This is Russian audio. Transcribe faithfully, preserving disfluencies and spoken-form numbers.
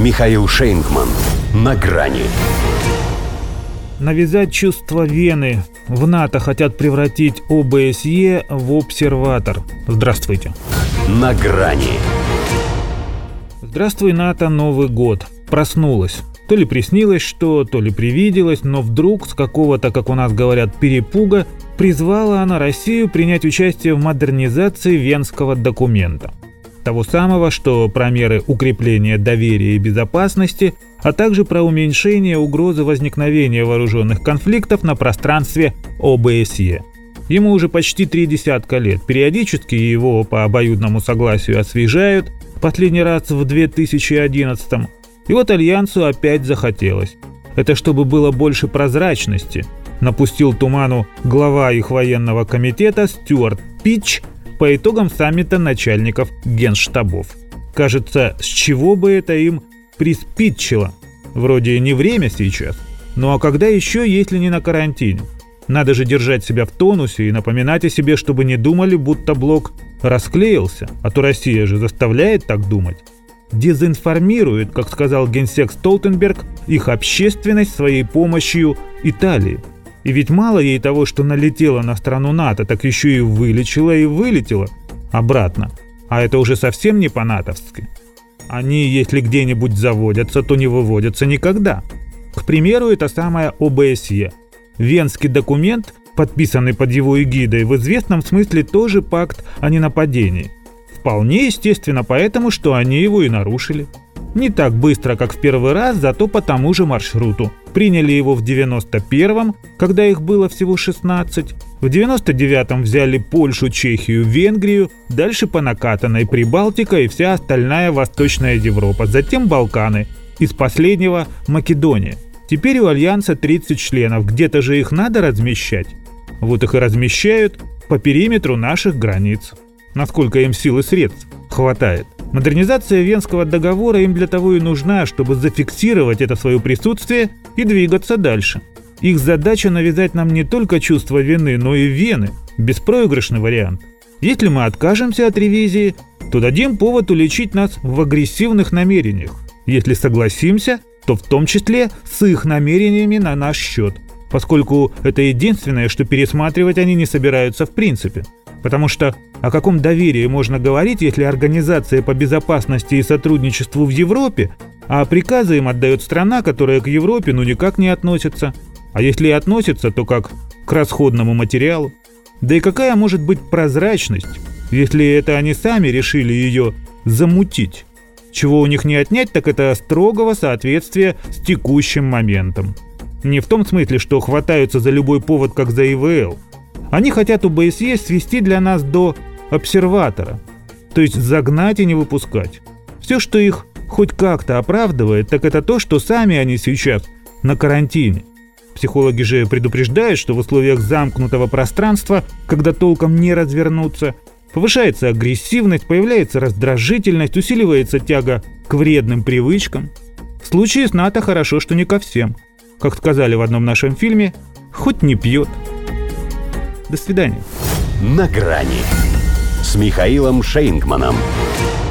Михаил Шейнгман. На грани. Навязать чувство Вены. В НАТО хотят превратить ОБСЕ в обсерватор. Здравствуйте. На грани. Здравствуй, НАТО, Новый год. Проснулась. То ли приснилось что, то ли привиделось, но вдруг с какого-то, как у нас говорят, перепуга призвала она Россию принять участие в модернизации Венского документа. Того самого, что про меры укрепления доверия и безопасности, а также про уменьшение угрозы возникновения вооруженных конфликтов на пространстве ОБСЕ. Ему уже почти три десятка лет. Периодически его по обоюдному согласию освежают, последний раз в две тысячи одиннадцатом. И вот Альянсу опять захотелось. Это чтобы было больше прозрачности, напустил туману глава их военного комитета Стюарт Питч по итогам саммита начальников генштабов. Кажется, с чего бы это им приспичило? Вроде не время сейчас. Ну а когда еще, если не на карантине? Надо же держать себя в тонусе и напоминать о себе, чтобы не думали, будто блок расклеился, а то Россия же заставляет так думать. Дезинформирует, как сказал генсек Столтенберг, их общественность своей помощью Италии. И ведь мало ей того, что налетела на страну НАТО, так еще и вылечила и вылетела обратно. А это уже совсем не по-натовски. Они, если где-нибудь заводятся, то не выводятся никогда. К примеру, это самая ОБСЕ. Венский документ, подписанный под его эгидой, в известном смысле тоже пакт о ненападении. Вполне естественно поэтому, что они его и нарушили. Не так быстро, как в первый раз, зато по тому же маршруту. Приняли его в девяносто первом, когда их было всего шестнадцать. В девяносто девятом взяли Польшу, Чехию, Венгрию. Дальше по накатанной Прибалтика и вся остальная Восточная Европа. Затем Балканы. Из последнего Македония. Теперь у Альянса тридцать членов. Где-то же их надо размещать. Вот их и размещают по периметру наших границ. Насколько им сил и средств хватает. Модернизация Венского договора им для того и нужна, чтобы зафиксировать это свое присутствие и двигаться дальше. Их задача навязать нам не только чувство вины, но и Вены. Беспроигрышный вариант. Если мы откажемся от ревизии, то дадим повод уличить нас в агрессивных намерениях. Если согласимся, то в том числе с их намерениями на наш счет, поскольку это единственное, что пересматривать они не собираются в принципе. Потому что о каком доверии можно говорить, если Организация по безопасности и сотрудничеству в Европе, а приказы им отдает страна, которая к Европе ну никак не относится. А если и относится, то как к расходному материалу. Да и какая может быть прозрачность, если это они сами решили ее замутить? Чего у них не отнять, так это строгого соответствия с текущим моментом. Не в том смысле, что хватаются за любой повод, как за ИВЛ. Они хотят ОБСЕ свести для нас до обсерватора, то есть загнать и не выпускать. Все, что их хоть как-то оправдывает, так это то, что сами они сейчас на карантине. Психологи же предупреждают, что в условиях замкнутого пространства, когда толком не развернуться, повышается агрессивность, появляется раздражительность, усиливается тяга к вредным привычкам. В случае с НАТО хорошо, что не ко всем. Как сказали в одном нашем фильме, хоть не пьет. До свидания. На грани с Михаилом Шейнгманом.